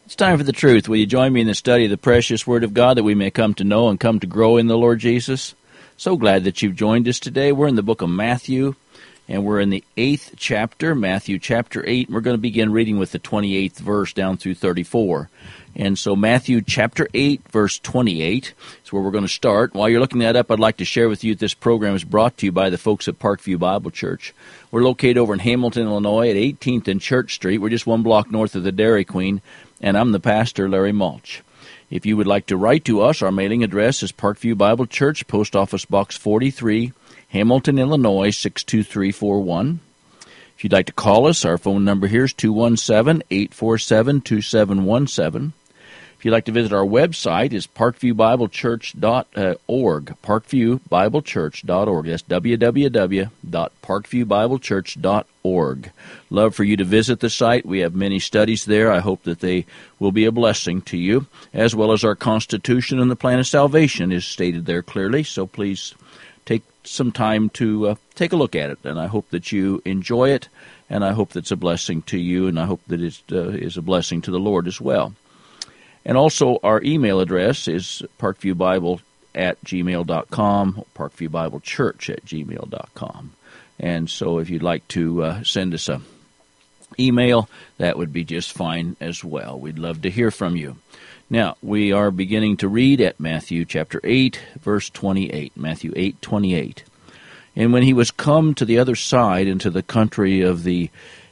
It's time for the truth. Will you join me in the study of the precious Word of God that we may come to know and come to grow in the Lord Jesus? So glad that you've joined us today. We're in the book of Matthew, and we're in the 8th chapter, Matthew chapter 8, and we're going to begin reading with the 28th verse down through 34. And so Matthew chapter 8, verse 28 is where we're going to start. While you're looking that up, I'd like to share with you that this program is brought to you by the folks at Parkview Bible Church. We're located over in Hamilton, Illinois at 18th and Church Street. We're just one block north of the Dairy Queen, and I'm the pastor, Larry Mulch. If you would like to write to us, our mailing address is Parkview Bible Church, Post Office Box 43, Hamilton, Illinois, 62341. If you'd like to call us, our phone number here is 217-847-2717. If you'd like to visit our website, is parkviewbiblechurch.org, parkviewbiblechurch.org. That's www.parkviewbiblechurch.org. Love for you to visit the site. We have many studies there. I hope that they will be a blessing to you, as well as our Constitution and the plan of salvation is stated there clearly. So please take some time to take a look at it, and I hope that you enjoy it, and I hope that it's a blessing to you, and I hope that it is a blessing to the Lord as well. And also, our email address is parkviewbible@gmail.com, parkviewbiblechurch@gmail.com. And so if you'd like to send us an email, that would be just fine as well. We'd love to hear from you. Now, we are beginning to read at Matthew chapter 8, verse 28, Matthew 8:28. And when he was come to the other side into the country of the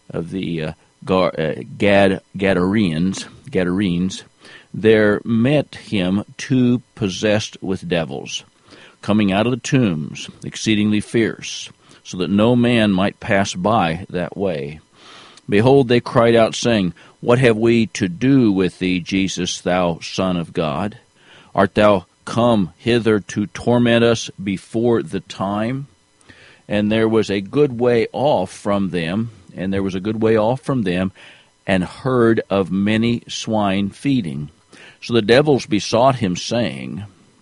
Gadarenes, there met him two possessed with devils, coming out of the tombs, exceedingly fierce, so that no man might pass by that way. Behold, they cried out, saying, What have we to do with thee, Jesus, thou Son of God? Art thou come hither to torment us before the time? And there was a good way off from them, and herd of many swine feeding. So the devils besought him, saying,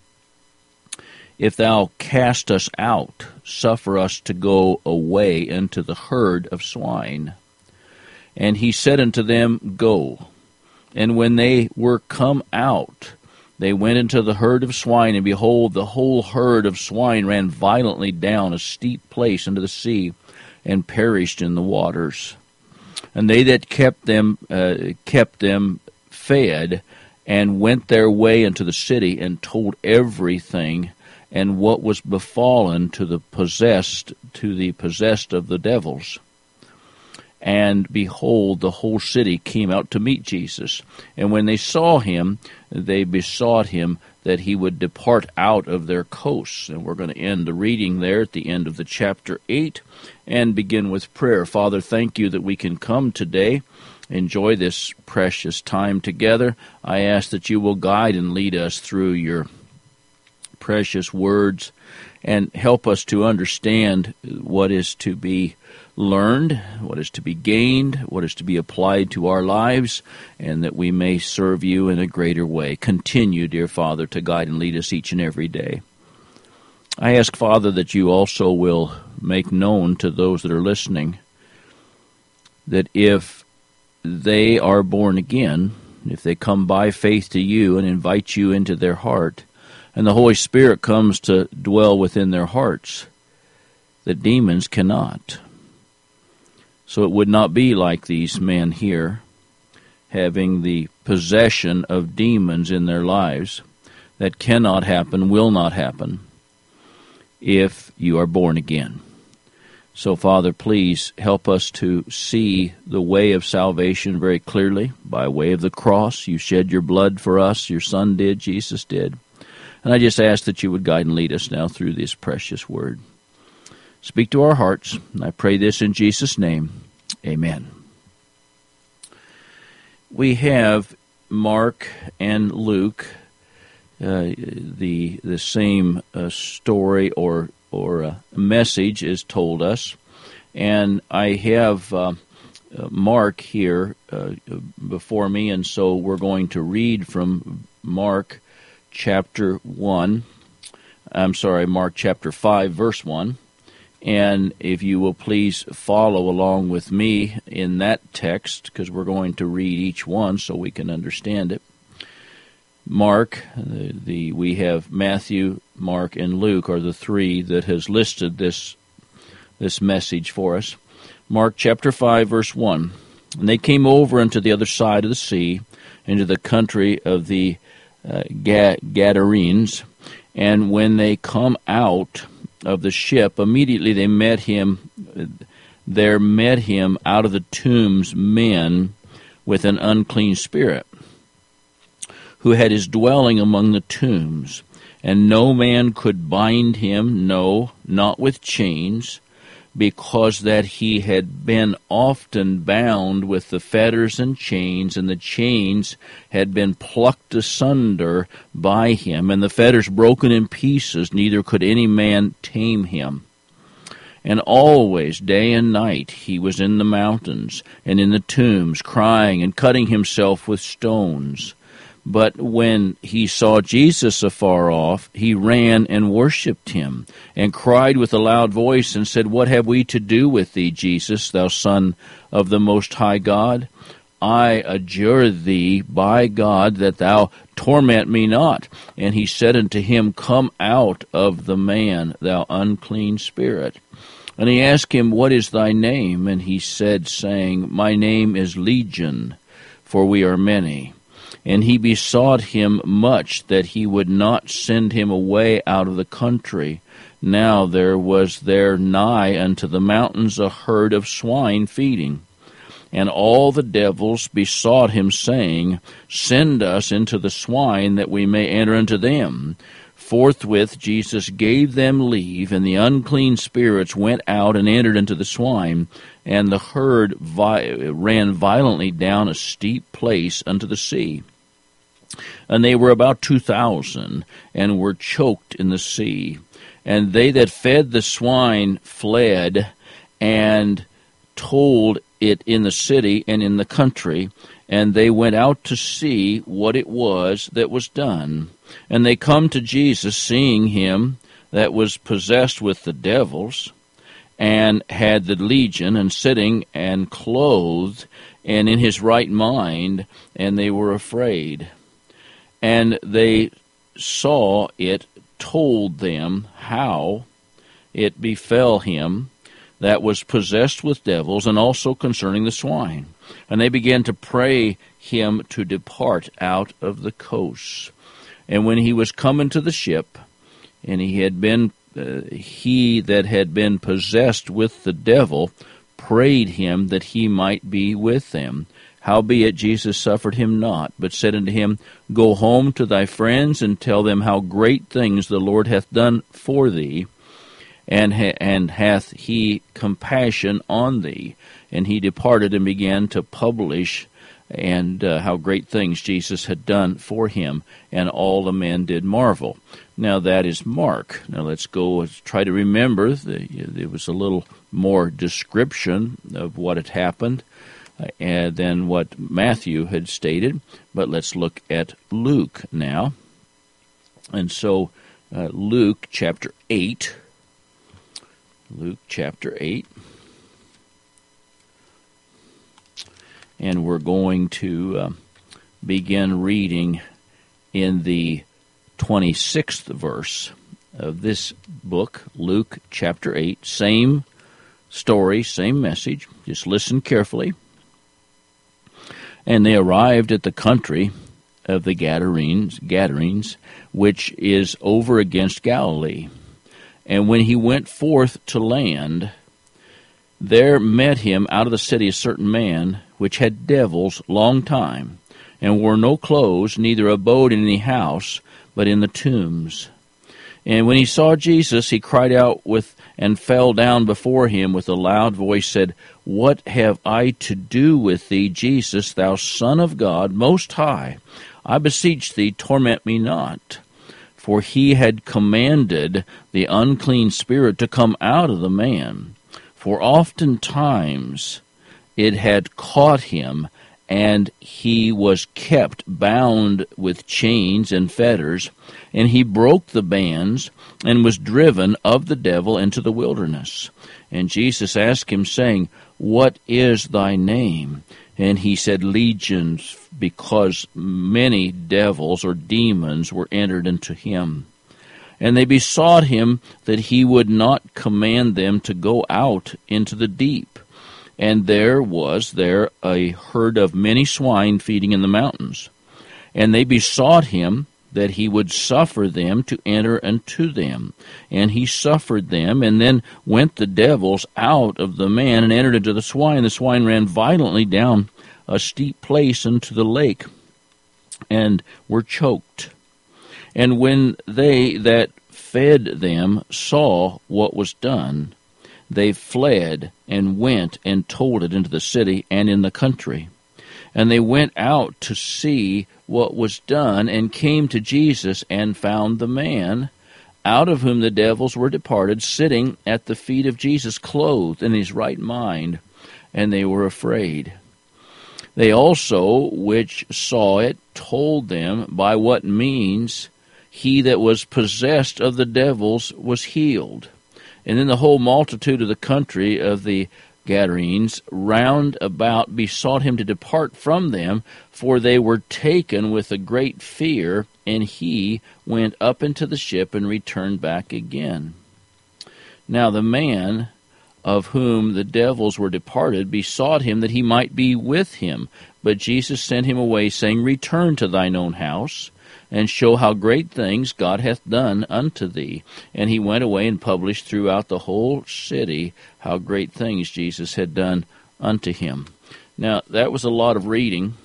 If thou cast us out, suffer us to go away into the herd of swine. And he said unto them, Go. And when they were come out, they went into the herd of swine, and behold, the whole herd of swine ran violently down a steep place into the sea, and perished in the waters. And they that kept them fed, and went their way into the city, and told everything, and what was befallen to the possessed of the devils. And behold, the whole city came out to meet Jesus. And when they saw him, they besought him that he would depart out of their coasts. And we're going to end the reading there at the end of the chapter 8 and begin with prayer. Father, thank you that we can come today, enjoy this precious time together. I ask that you will guide and lead us through your precious words and help us to understand what is to be learned, what is to be gained, what is to be applied to our lives, and that we may serve you in a greater way. Continue, dear Father, to guide and lead us each and every day. I ask, Father, that you also will make known to those that are listening that if they are born again, if they come by faith to you and invite you into their heart, and the Holy Spirit comes to dwell within their hearts, that demons cannot. So it would not be like these men here, having the possession of demons in their lives. That cannot happen, will not happen, if you are born again. So, Father, please help us to see the way of salvation very clearly. By way of the cross, you shed your blood for us, your Son did, Jesus did. And I just ask that you would guide and lead us now through this precious word. Speak to our hearts, and I pray this in Jesus' name. Amen. We have Mark and Luke, the same story or message is told us, and I have Mark here before me, and so we're going to read from Mark chapter 5, verse 1. And if you will please follow along with me in that text, because we're going to read each one so we can understand it. Mark, we have Matthew, Mark, and Luke are the three that has listed this message for us. Mark chapter 5, verse 1. And they came over unto the other side of the sea, into the country of the Gadarenes. And when they come out of the ship, immediately there met him out of the tombs men with an unclean spirit, who had his dwelling among the tombs. And no man could bind him, no, not with chains, because that he had been often bound with the fetters and chains, and the chains had been plucked asunder by him, and the fetters broken in pieces, neither could any man tame him. And always, day and night, he was in the mountains and in the tombs, crying and cutting himself with stones. But when he saw Jesus afar off, he ran and worshipped him, and cried with a loud voice, and said, What have we to do with thee, Jesus, thou Son of the Most High God? I adjure thee by God that thou torment me not. And he said unto him, Come out of the man, thou unclean spirit. And he asked him, What is thy name? And he said, saying, My name is Legion, for we are many. And he besought him much that he would not send him away out of the country. Now there was there nigh unto the mountains a herd of swine feeding. And all the devils besought him, saying, Send us into the swine, that we may enter into them. Forthwith Jesus gave them leave, and the unclean spirits went out and entered into the swine, and the herd ran violently down a steep place unto the sea. And they were about 2,000, and were choked in the sea. And they that fed the swine fled, and told it in the city and in the country, and they went out to see what it was that was done. And they come to Jesus, seeing him that was possessed with the devils, and had the legion, and sitting and clothed, and in his right mind, and they were afraid. And they saw it, told them how it befell him that was possessed with devils, and also concerning the swine. And they began to pray him to depart out of the coasts. And when he was come into the ship, and he that had been possessed with the devil prayed him that he might be with them. Howbeit Jesus suffered him not, but said unto him, Go home to thy friends, and tell them how great things the Lord hath done for thee, and hath he compassion on thee. And he departed and began to publish and how great things Jesus had done for him, and all the men did marvel. Now that is Mark. Now let's go try to remember. There was a little more description of what had happened than what Matthew had stated, but let's look at Luke now. And so Luke chapter 8. Luke chapter 8. And we're going to begin reading in the 26th verse of this book, Luke chapter 8. Same story, same message. Just listen carefully. And they arrived at the country of the Gadarenes, which is over against Galilee. And when he went forth to land, there met him out of the city a certain man, which had devils long time, and wore no clothes, neither abode in any house, but in the tombs. And when he saw Jesus, he cried out and fell down before him with a loud voice, said, What have I to do with thee, Jesus, thou Son of God, Most High? I beseech thee, torment me not. For he had commanded the unclean spirit to come out of the man. For oftentimes it had caught him, and he was kept bound with chains and fetters, and he broke the bands and was driven of the devil into the wilderness. And Jesus asked him, saying, What is thy name? And he said, Legions, because many devils or demons were entered into him. And they besought him that he would not command them to go out into the deep. And there was a herd of many swine feeding in the mountains. And they besought him that he would suffer them to enter unto them. And he suffered them, and then went the devils out of the man and entered into the swine. The swine ran violently down a steep place into the lake, and were choked. And when they that fed them saw what was done, they fled and went and told it into the city and in the country. And they went out to see what was done, and came to Jesus, and found the man, out of whom the devils were departed, sitting at the feet of Jesus, clothed in his right mind, and they were afraid. They also, which saw it, told them by what means he that was possessed of the devils was healed. And then the whole multitude of the country of the Gadarenes round about besought him to depart from them, for they were taken with a great fear, and he went up into the ship and returned back again. Now the man of whom the devils were departed besought him that he might be with him. But Jesus sent him away, saying, Return to thine own house, and show how great things God hath done unto thee. And he went away and published throughout the whole city how great things Jesus had done unto him. Now, that was a lot of reading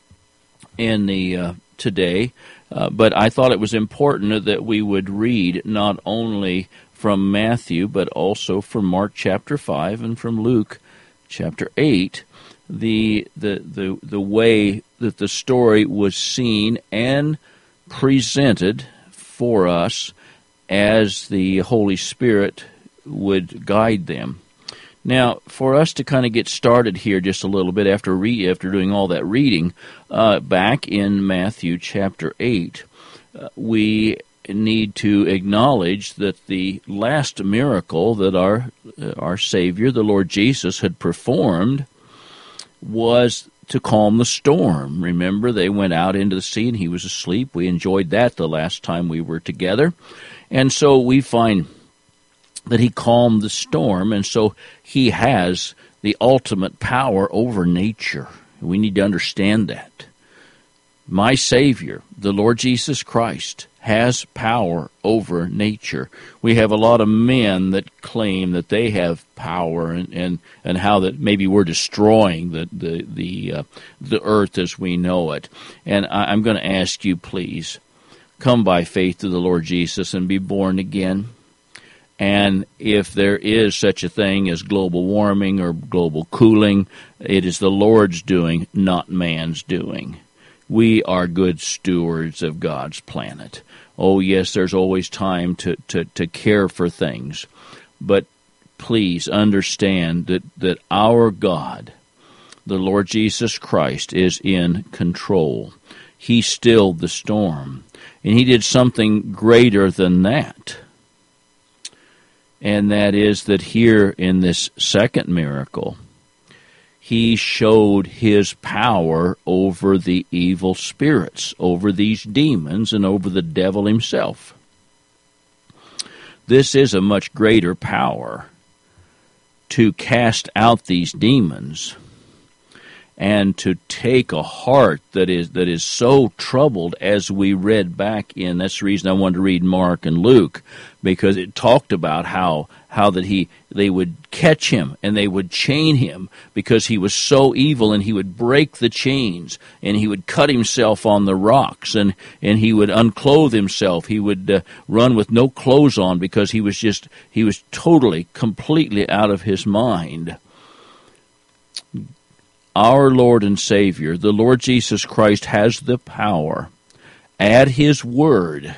in the today, but I thought it was important that we would read not only from Matthew, but also from Mark chapter 5 and from Luke chapter 8, the way that the story was seen and presented for us as the Holy Spirit would guide them. Now, for us to kind of get started here just a little bit after doing all that reading, back in Matthew chapter 8, we need to acknowledge that the last miracle that our Savior, the Lord Jesus, had performed was to calm the storm. Remember, they went out into the sea and he was asleep. We enjoyed that the last time we were together. And so we find that he calmed the storm, and so he has the ultimate power over nature. We need to understand that. My Savior, the Lord Jesus Christ, has power over nature. We have a lot of men that claim that they have power, and how that maybe we're destroying the earth as we know it. And I'm going to ask you, please, come by faith to the Lord Jesus and be born again. And if there is such a thing as global warming or global cooling, it is the Lord's doing, not man's doing. We are good stewards of God's planet. Oh, yes, there's always time to care for things. But please understand that our God, the Lord Jesus Christ, is in control. He stilled the storm. And he did something greater than that. And that is that here in this second miracle, he showed his power over the evil spirits, over these demons, and over the devil himself. This is a much greater power to cast out these demons and to take a heart that is so troubled, as we read back in. That's the reason I wanted to read Mark and Luke, because it talked about how that they would catch him and they would chain him because he was so evil, and he would break the chains, and he would cut himself on the rocks, and he would unclothe himself. He would run with no clothes on because he was totally, completely out of his mind. Our Lord and Savior, the Lord Jesus Christ, has the power at his word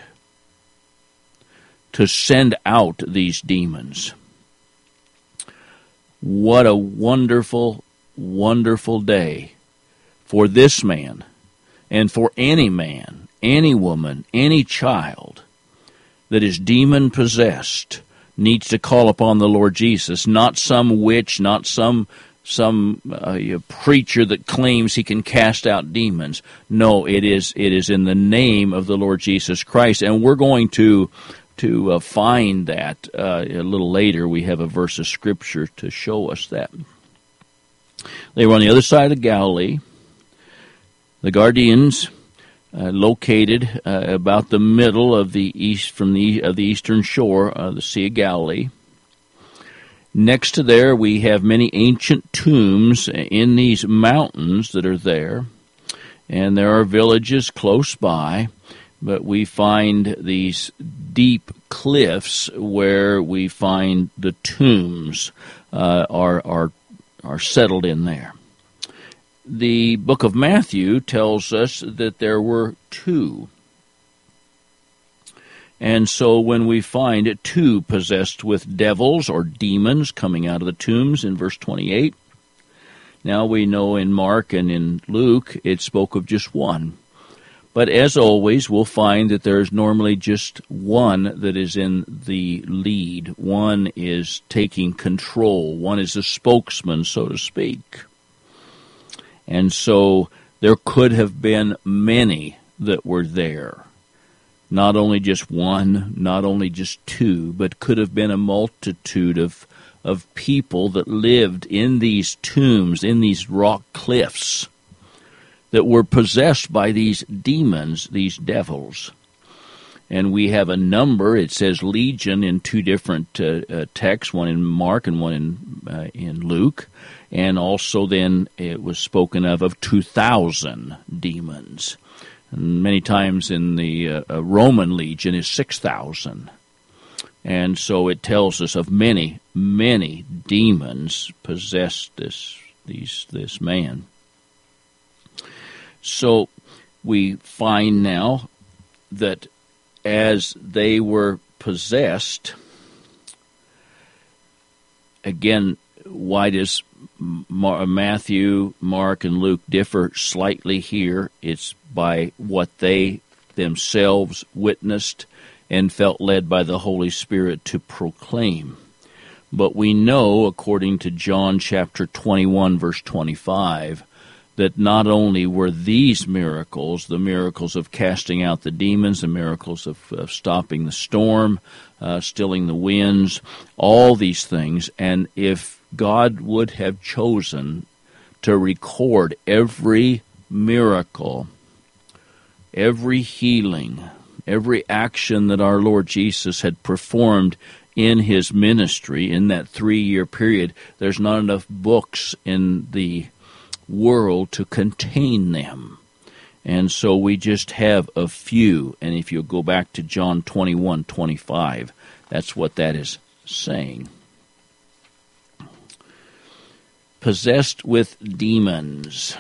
to send out these demons. What a wonderful, wonderful day for this man and for any man, any woman, any child that is demon-possessed needs to call upon the Lord Jesus, not some witch, not some preacher that claims he can cast out demons. No, it is in the name of the Lord Jesus Christ, and we're going to find that a little later. We have a verse of Scripture to show us that. They were on the other side of Galilee. The Gadarenes, located about the middle of the eastern shore of the Sea of Galilee. Next to there, we have many ancient tombs in these mountains that are there, and there are villages close by, but we find these deep cliffs where we find the tombs are settled in there. The book of Matthew tells us that there were two. And so when we find two possessed with devils or demons coming out of the tombs in verse 28, now we know in Mark and in Luke it spoke of just one. But as always, we'll find that there's normally just one that is in the lead. One is taking control. One is a spokesman, so to speak. And so there could have been many that were there. Not only just one, not only just two, but could have been a multitude of people that lived in these tombs, in these rock cliffs, that were possessed by these demons, these devils. And we have a number. It says legion in two different texts, one in Mark and one in Luke. And also then it was spoken of 2,000 demons. And many times in the Roman legion is 6,000. And so it tells us of many, many demons possessed this man. So we find now that as they were possessed, again, why does Matthew, Mark, and Luke differ slightly here? It's by what they themselves witnessed and felt led by the Holy Spirit to proclaim. But we know, according to John chapter 21, verse 25, that not only were these miracles, the miracles of casting out the demons, the miracles of stopping the storm, stilling the winds, all these things, and if God would have chosen to record every miracle, every healing, every action that our Lord Jesus had performed in his ministry in that 3-year period, there's not enough books in the world to contain them. And so we just have a few. And if you go back to John 21:25, that's what that is saying. Possessed with demons.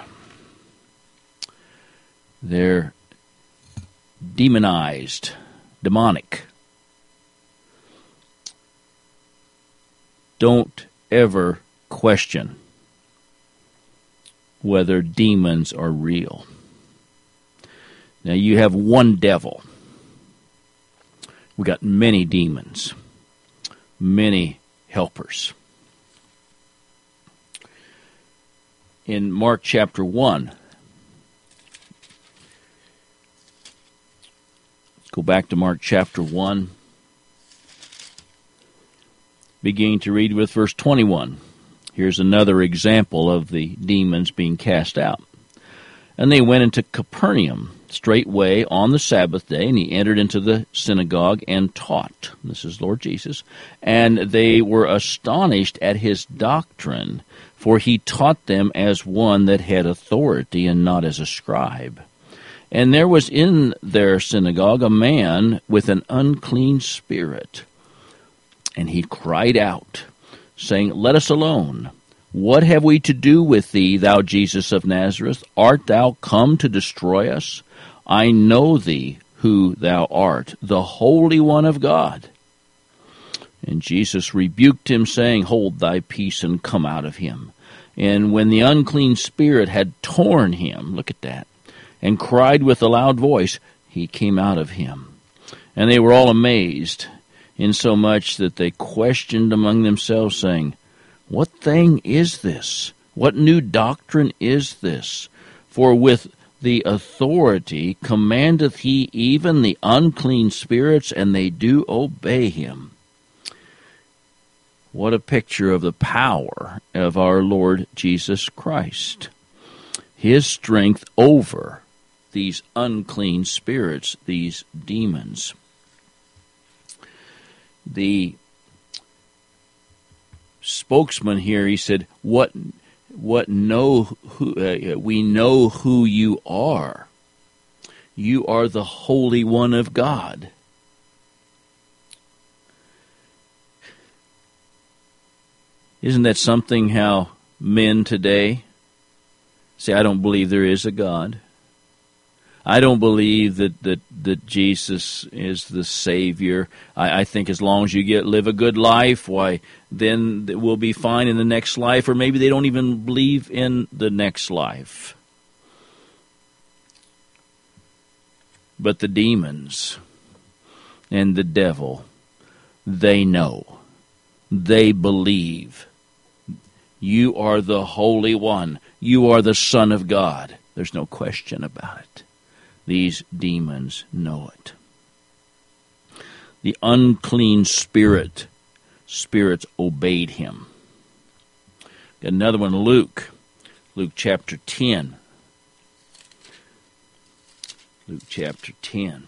They're demonized, demonic. Don't ever question whether demons are real. Now you have one devil. We got many demons, many helpers. In Mark chapter 1, go back to Mark chapter 1, beginning to read with verse 21. Here's another example of the demons being cast out. And they went into Capernaum straightway on the Sabbath day, and he entered into the synagogue and taught. This is Lord Jesus. And they were astonished at his doctrine, for he taught them as one that had authority and not as a scribe. And there was in their synagogue a man with an unclean spirit. And he cried out, saying, Let us alone. What have we to do with thee, thou Jesus of Nazareth? Art thou come to destroy us? I know thee, who thou art, the Holy One of God. And Jesus rebuked him, saying, Hold thy peace, and come out of him. And when the unclean spirit had torn him, look at that, and cried with a loud voice, he came out of him. And they were all amazed, insomuch that they questioned among themselves, saying, What thing is this? What new doctrine is this? For with the authority commandeth he even the unclean spirits, and they do obey him. What a picture of the power of our Lord Jesus Christ. His strength over these unclean spirits, these demons. The spokesman here, he said, we know who you are. You are the Holy One of God. Isn't that something how men today say, I don't believe there is a God. I don't believe that Jesus is the Savior. I think as long as you live a good life, why, then we'll be fine in the next life. Or maybe they don't even believe in the next life. But the demons and the devil, they know. They believe. You are the Holy One. You are the Son of God. There's no question about it. These demons know it. The unclean spirits obeyed him. Got another one, Luke chapter 10. Luke chapter 10.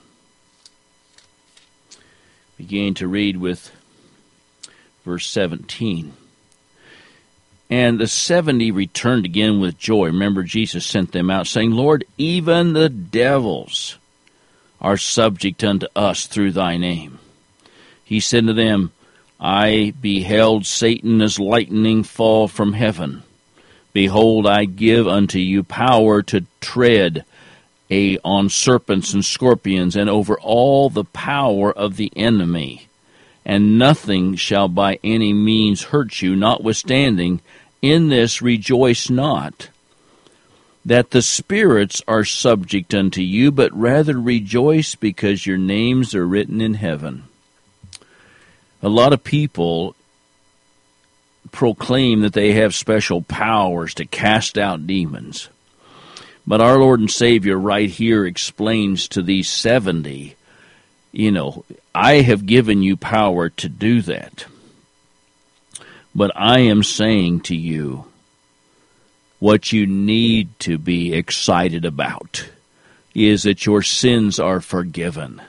Beginning to read with verse 17. And the 70 returned again with joy. Remember, Jesus sent them out, saying, Lord, even the devils are subject unto us through thy name. He said to them, I beheld Satan as lightning fall from heaven. Behold, I give unto you power to tread on serpents and scorpions, and over all the power of the enemy. And nothing shall by any means hurt you, notwithstanding, in this rejoice not, that the spirits are subject unto you, but rather rejoice because your names are written in heaven. A lot of people proclaim that they have special powers to cast out demons. But our Lord and Savior right here explains to these 70, I have given you power to do that. But I am saying to you, what you need to be excited about is that your sins are forgiven.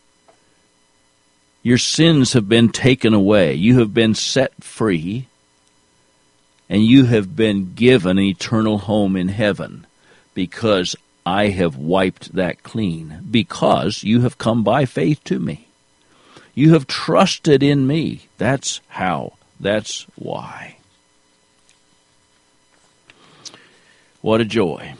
Your sins have been taken away. You have been set free, and you have been given an eternal home in heaven because I have wiped that clean, because you have come by faith to me. You have trusted in me. That's how. That's why. What a joy.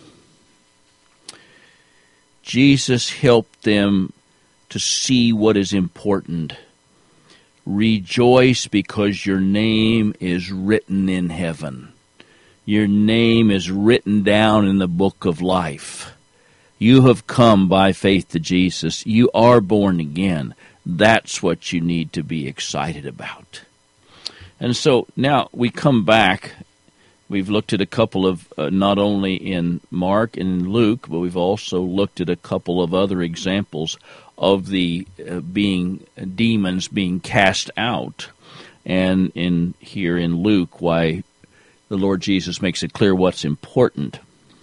Jesus helped them to see what is important. Rejoice because your name is written in heaven. Your name is written down in the book of life. You have come by faith to Jesus. You are born again. That's what you need to be excited about. And so now we come back. We've looked at a couple of, not only in Mark and in Luke, but we've also looked at a couple of other examples of the demons being cast out. And here in Luke, why the Lord Jesus makes it clear what's important.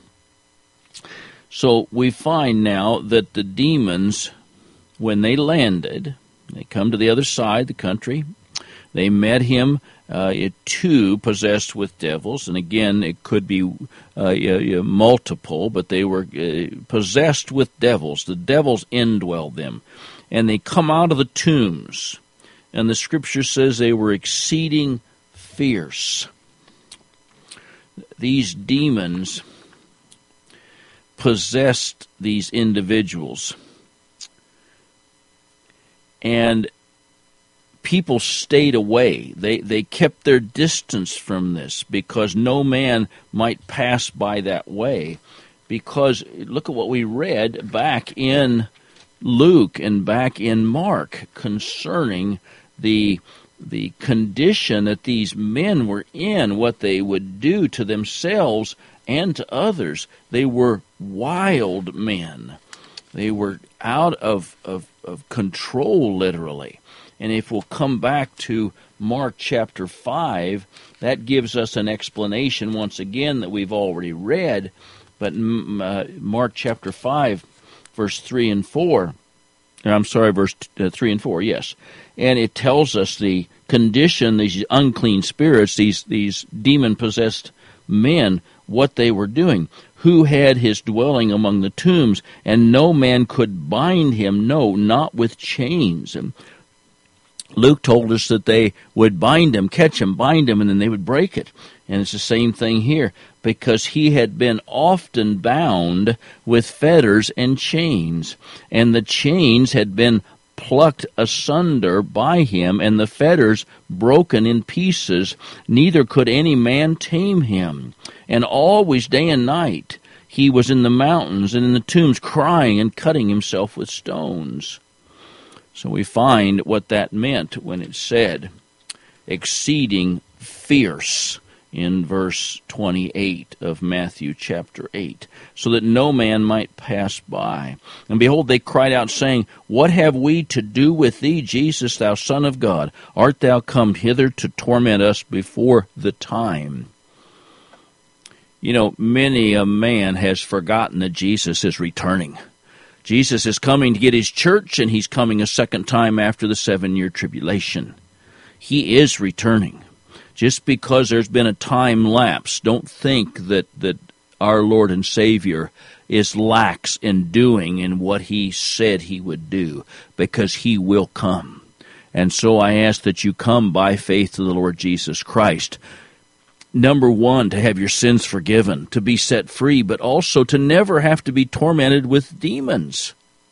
So we find now that the demons, when they landed, they come to the other side, the country. They met him, too, possessed with devils. And again, it could be multiple, but they were possessed with devils. The devils indwelled them. And they come out of the tombs. And the Scripture says they were exceeding fierce. These demons possessed these individuals. And people stayed away. They kept their distance from this because no man might pass by that way. Because look at what we read back in Luke and back in Mark concerning the condition that these men were in, what they would do to themselves and to others. They were wild men. They were out of control, literally. And if we'll come back to Mark chapter 5, that gives us an explanation once again that we've already read. But Mark chapter 5, verse 3 and 4, verse 3 and 4, yes. And it tells us the condition, these unclean spirits, these demon-possessed men, what they were doing. Who had his dwelling among the tombs, and no man could bind him, no, not with chains. And Luke told us that they would bind him, catch him, bind him, and then they would break it. And it's the same thing here, because he had been often bound with fetters and chains, and the chains had been plucked asunder by him, and the fetters broken in pieces. Neither could any man tame him. And always day and night he was in the mountains and in the tombs, crying and cutting himself with stones. So we find what that meant when it said, exceeding fierce, in verse 28 of Matthew chapter 8, so that no man might pass by. And behold, they cried out, saying, What have we to do with thee, Jesus, thou Son of God? Art thou come hither to torment us before the time? You know, many a man has forgotten that Jesus is returning. Jesus is coming to get his church, and he's coming a second time after the 7-year tribulation. He is returning. Just because there's been a time lapse, don't think that our Lord and Savior is lax in doing in what he said he would do, because he will come. And so I ask that you come by faith to the Lord Jesus Christ. Number one, to have your sins forgiven, to be set free, but also to never have to be tormented with demons.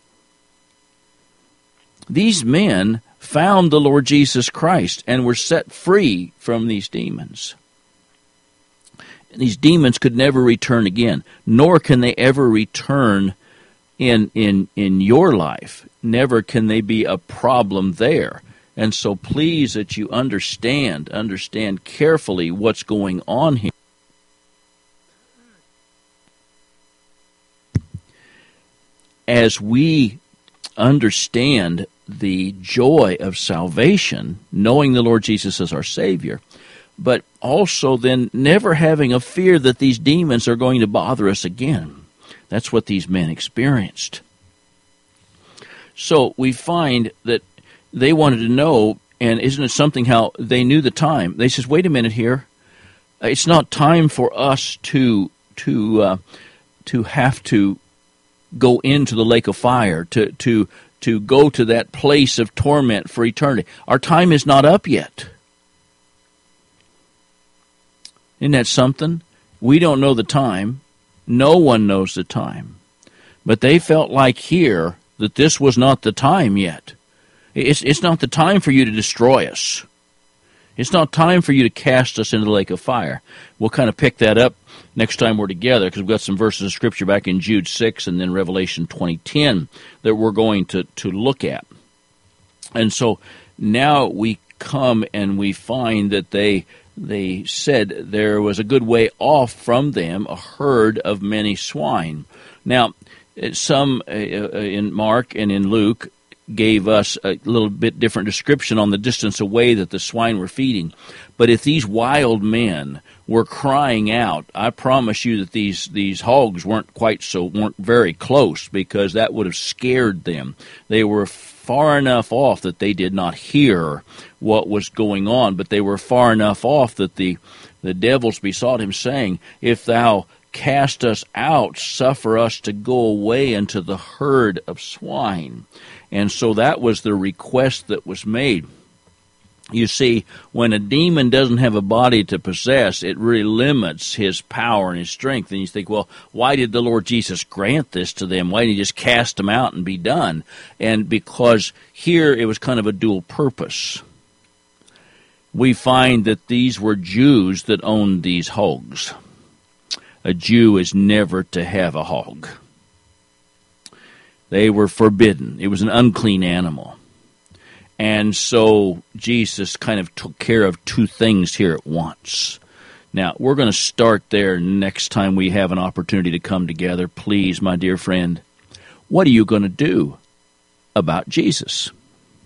These men found the Lord Jesus Christ and were set free from these demons. And these demons could never return again, nor can they ever return in your life. Never can they be a problem there. And so please that you understand carefully what's going on here. As we understand the joy of salvation, knowing the Lord Jesus as our Savior, but also then never having a fear that these demons are going to bother us again. That's what these men experienced. So we find that they wanted to know, and isn't it something how they knew the time? They says, wait a minute here. It's not time for us to have to go into the lake of fire, to go to that place of torment for eternity. Our time is not up yet. Isn't that something? We don't know the time. No one knows the time. But they felt like here that this was not the time yet. It's not the time for you to destroy us. It's not time for you to cast us into the lake of fire. We'll kind of pick that up next time we're together, because we've got some verses of Scripture back in Jude 6 and then Revelation 20:10 that we're going to look at. And so now we come and we find that they said there was a good way off from them a herd of many swine. Now, some in Mark and in Luke gave us a little bit different description on the distance away that the swine were feeding. But if these wild men were crying out, I promise you that these hogs weren't very close, because that would have scared them. They were far enough off that they did not hear what was going on, but they were far enough off that the devils besought him, saying, If thou cast us out, suffer us to go away into the herd of swine. And so that was the request that was made. You see, when a demon doesn't have a body to possess, it really limits his power and his strength. And you think, well, why did the Lord Jesus grant this to them? Why didn't he just cast them out and be done? And because here it was kind of a dual purpose. we find that these were Jews that owned these hogs. A Jew is never to have a hog. They were forbidden. It was an unclean animal. And so Jesus kind of took care of two things here at once. Now, we're going to start there next time we have an opportunity to come together. Please, my dear friend, what are you going to do about Jesus?